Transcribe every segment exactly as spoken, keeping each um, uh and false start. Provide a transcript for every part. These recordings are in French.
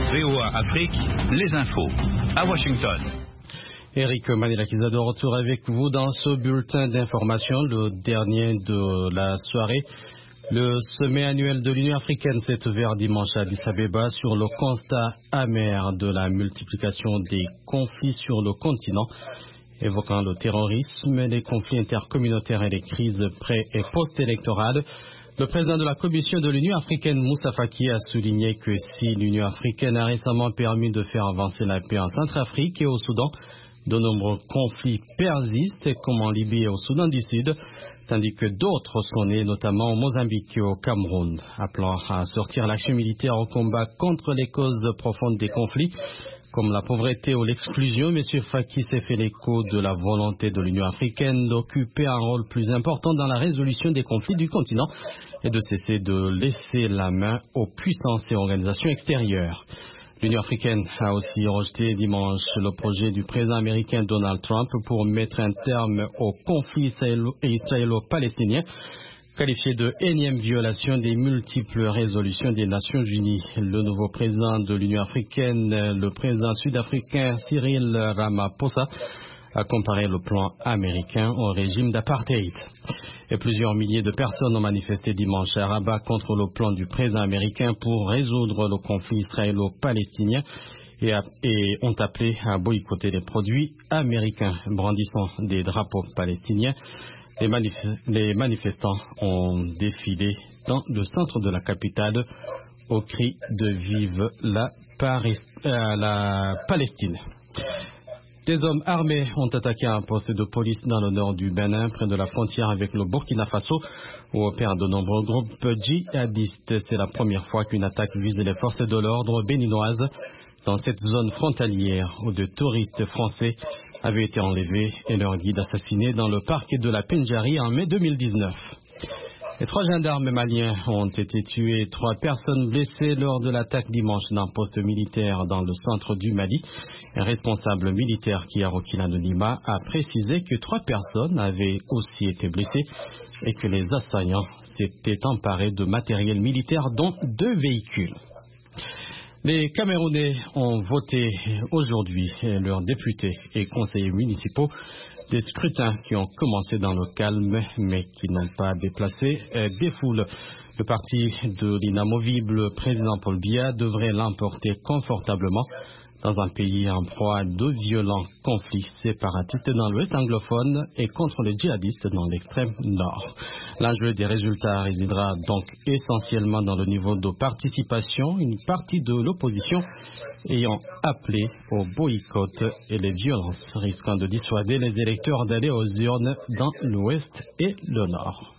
V O A Afrique, les infos. À Washington. Eric Manilakisa de retour avec vous dans ce bulletin d'information, le dernier de la soirée. Le sommet annuel de l'Union africaine s'est ouvert dimanche à Addis Abeba sur le constat amer de la multiplication des conflits sur le continent, évoquant le terrorisme, les conflits intercommunautaires et les crises pré- et post-électorales. Le président de la Commission de l'Union africaine, Moussa Faki, a souligné que si l'Union africaine a récemment permis de faire avancer la paix en Centrafrique et au Soudan, de nombreux conflits persistent, comme en Libye et au Soudan du Sud, tandis que d'autres sont nés, notamment au Mozambique et au Cameroun. Appelant à sortir l'action militaire au combat contre les causes profondes des conflits, comme la pauvreté ou l'exclusion, M. Faki s'est fait l'écho de la volonté de l'Union africaine d'occuper un rôle plus important dans la résolution des conflits du continent et de cesser de laisser la main aux puissances et organisations extérieures. L'Union africaine a aussi rejeté dimanche le projet du président américain Donald Trump pour mettre un terme au conflit israélo-palestinien, qualifié de énième violation des multiples résolutions des Nations Unies. Le nouveau président de l'Union africaine, le président sud-africain Cyril Ramaphosa, a comparé le plan américain au régime d'apartheid. Et plusieurs milliers de personnes ont manifesté dimanche à Rabat contre le plan du président américain pour résoudre le conflit israélo-palestinien et, a, et ont appelé à boycotter les produits américains brandissant des drapeaux palestiniens. Les, manif- les manifestants ont défilé dans le centre de la capitale au cri de Vive la, Paris, euh, la Palestine. Des hommes armés ont attaqué un poste de police dans le nord du Bénin, près de la frontière avec le Burkina Faso, où opèrent de nombreux groupes djihadistes. C'est la première fois qu'une attaque vise les forces de l'ordre béninoises dans cette zone frontalière où de touristes français avaient été enlevés et leur guide assassiné dans le parc de la Pendjari en mai deux mille dix-neuf. Les trois gendarmes maliens ont été tués et trois personnes blessées lors de l'attaque dimanche d'un poste militaire dans le centre du Mali. Un responsable militaire qui a requis l'anonymat a précisé que trois personnes avaient aussi été blessées et que les assaillants s'étaient emparés de matériel militaire dont deux véhicules. Les Camerounais ont voté aujourd'hui leurs députés et conseillers municipaux, des scrutins qui ont commencé dans le calme mais qui n'ont pas déplacé des foules. Le parti de l'inamovible président Paul Biya devrait l'emporter confortablement dans un pays en proie à de violents conflits séparatistes dans l'ouest anglophone et contre les djihadistes dans l'extrême nord. L'enjeu des résultats résidera donc essentiellement dans le niveau de participation, une partie de l'opposition ayant appelé au boycott et les violences risquant de dissuader les électeurs d'aller aux urnes dans l'ouest et le nord.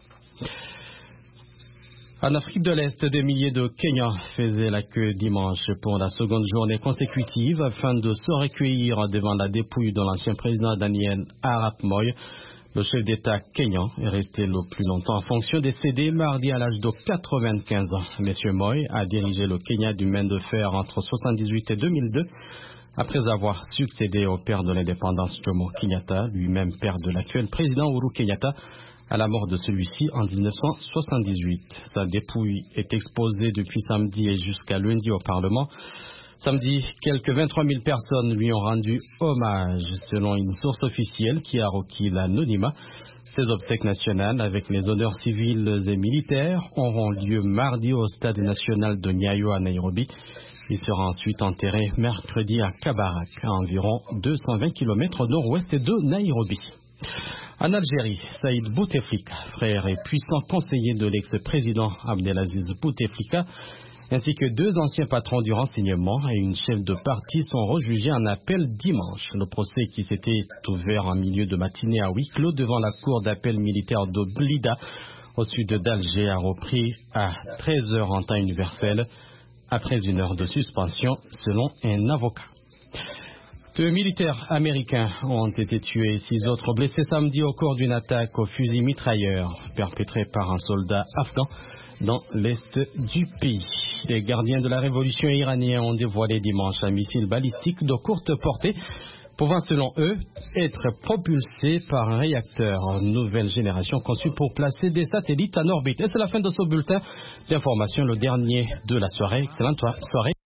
En Afrique de l'Est, des milliers de Kenyans faisaient la queue dimanche pour la seconde journée consécutive afin de se recueillir devant la dépouille de l'ancien président Daniel Arap Moi. Le chef d'État kenyan est resté le plus longtemps en fonction, décédé mardi à l'âge de quatre-vingt-quinze ans. Monsieur Moi a dirigé le Kenya du main de fer entre soixante-dix-huit et deux mille deux, après avoir succédé au père de l'indépendance Jomo Kenyatta, lui-même père de l'actuel président Uhuru Kenyatta, à la mort de celui-ci en dix-neuf cent soixante-dix-huit. Sa dépouille est exposée depuis samedi et jusqu'à lundi au Parlement. Samedi, quelques vingt-trois mille personnes lui ont rendu hommage, selon une source officielle qui a requis l'anonymat. Ces obsèques nationales, avec les honneurs civils et militaires, auront lieu mardi au stade national de Nyayo à Nairobi. Il sera ensuite enterré mercredi à Kabarak, à environ deux cent vingt kilomètres au nord-ouest de Nairobi. En Algérie, Saïd Bouteflika, frère et puissant conseiller de l'ex-président Abdelaziz Bouteflika, ainsi que deux anciens patrons du renseignement et une chef de parti sont rejugés en appel dimanche. Le procès qui s'était ouvert en milieu de matinée à huis clos devant la cour d'appel militaire de Blida, au sud d'Alger, a repris à treize heures en temps universel, après une heure de suspension, selon un avocat. Deux militaires américains ont été tués et six autres blessés samedi au cours d'une attaque au fusil mitrailleur perpétrée par un soldat afghan dans l'est du pays. Les gardiens de la révolution iranienne ont dévoilé dimanche un missile balistique de courte portée pouvant selon eux être propulsé par un réacteur nouvelle génération conçu pour placer des satellites en orbite. Et c'est la fin de ce bulletin d'information, le dernier de la soirée. Excellente soirée.